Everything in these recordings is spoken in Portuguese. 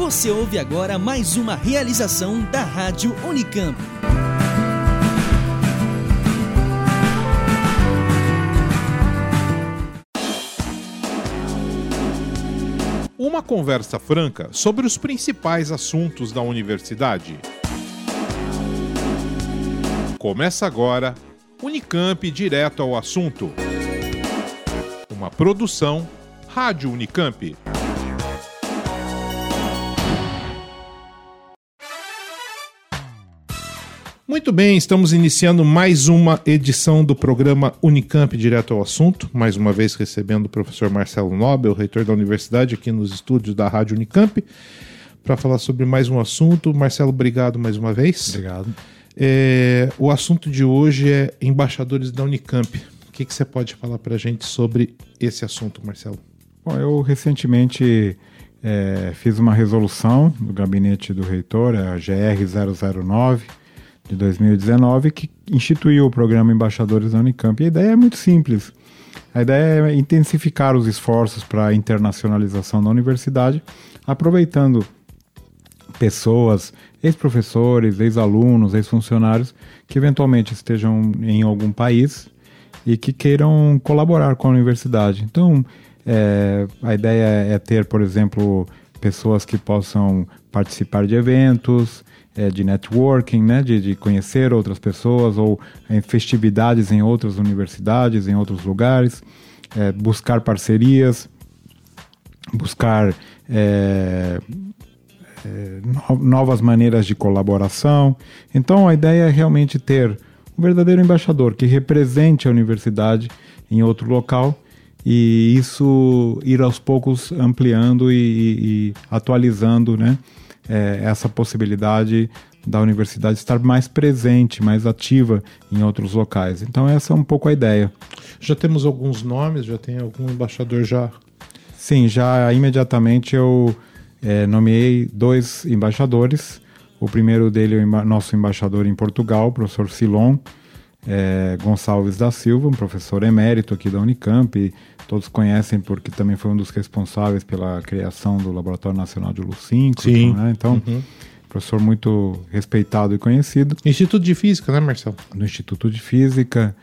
Você ouve agora mais uma realização da Rádio Unicamp. Uma conversa franca sobre os principais assuntos da universidade. Começa agora, Unicamp Direto ao Assunto. Uma produção, Rádio Unicamp. Muito bem, estamos iniciando mais uma edição do programa Unicamp Direto ao Assunto, mais uma vez recebendo o professor Marcelo Nobel, reitor da universidade, aqui nos estúdios da Rádio Unicamp, para falar sobre mais um assunto. Marcelo, obrigado mais uma vez. Obrigado. O assunto de hoje é embaixadores da Unicamp. O que você pode falar para a gente sobre esse assunto, Marcelo? Bom, eu recentemente fiz uma resolução do gabinete do reitor, a GR 009, de 2019, que instituiu o programa Embaixadores da Unicamp. E a ideia é muito simples. A ideia é intensificar os esforços para a internacionalização da universidade, aproveitando pessoas, ex-professores, ex-alunos, ex-funcionários, que eventualmente estejam em algum país e que queiram colaborar com a universidade. Então, a ideia é ter, por exemplo, pessoas que possam participar de eventos, de networking, né, de conhecer outras pessoas, ou em festividades em outras universidades, em outros lugares, buscar parcerias, buscar novas maneiras de colaboração. Então a ideia é realmente ter um verdadeiro embaixador que represente a universidade em outro local, e isso ir aos poucos ampliando e atualizando, né, essa possibilidade da universidade estar mais presente, mais ativa em outros locais. Então essa é um pouco a ideia. Já temos alguns nomes? Já tem algum embaixador já? Sim, já imediatamente eu nomeei 2 embaixadores. O primeiro dele é o nosso embaixador em Portugal, o professor Silon Gonçalves da Silva, um professor emérito aqui da Unicamp. Todos conhecem porque também foi um dos responsáveis pela criação do Laboratório Nacional de Luz-Síncroton, Sim. né? Então, professor muito respeitado e conhecido. Instituto de Física, né, Marcelo? No Instituto de Física,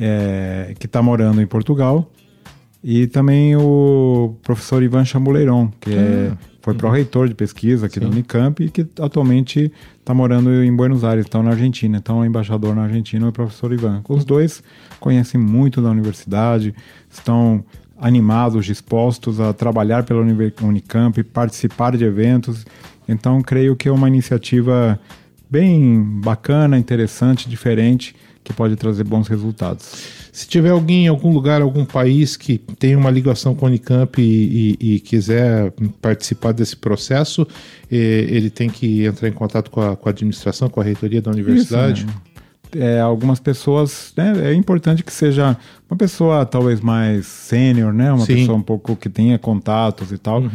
que está morando em Portugal. E também o professor Ivan Chambuleiron, que foi pró-reitor de pesquisa aqui da Unicamp e que atualmente está morando em Buenos Aires, então na Argentina. Então, o embaixador na Argentina é o professor Ivan. Os dois conhecem muito da universidade, estão animados, dispostos a trabalhar pela Unicamp, participar de eventos. Então, creio que é uma iniciativa bem bacana, interessante, diferente, que pode trazer bons resultados. Se tiver alguém em algum lugar, algum país que tem uma ligação com a Unicamp e quiser participar desse processo, ele tem que entrar em contato com a administração, com a reitoria da universidade? Isso, né? Algumas pessoas, né, é importante que seja uma pessoa talvez mais sênior, né, uma pessoa um pouco que tenha contatos e tal,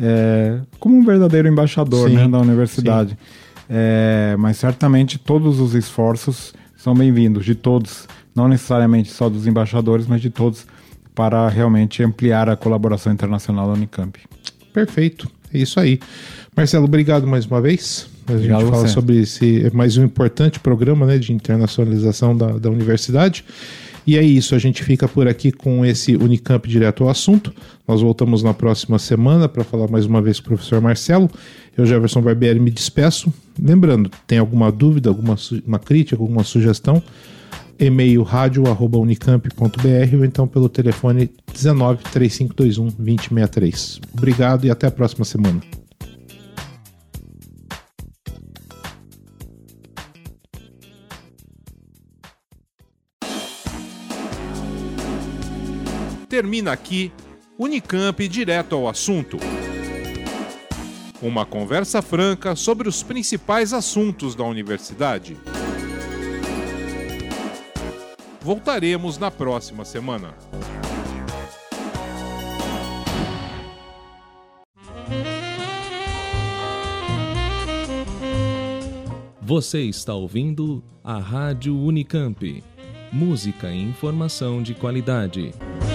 como um verdadeiro embaixador, né, da universidade. Mas certamente todos os esforços são bem-vindos, de todos, não necessariamente só dos embaixadores, mas de todos, para realmente ampliar a colaboração internacional da Unicamp. Perfeito, é isso aí. Marcelo, obrigado mais uma vez. A gente fala sobre esse mais um importante programa, né, de internacionalização da universidade. E é isso, a gente fica por aqui com esse Unicamp Direto ao Assunto. Nós voltamos na próxima semana para falar mais uma vez com o professor Marcelo. Eu, Jefferson Barbieri, me despeço. Lembrando, tem alguma dúvida, uma crítica, alguma sugestão? E-mail radio@unicamp.br ou então pelo telefone 19 3521 2063. Obrigado e até a próxima semana. Termina aqui Unicamp Direto ao Assunto. Uma conversa franca sobre os principais assuntos da universidade. Voltaremos na próxima semana. Você está ouvindo a Rádio Unicamp. Música e informação de qualidade.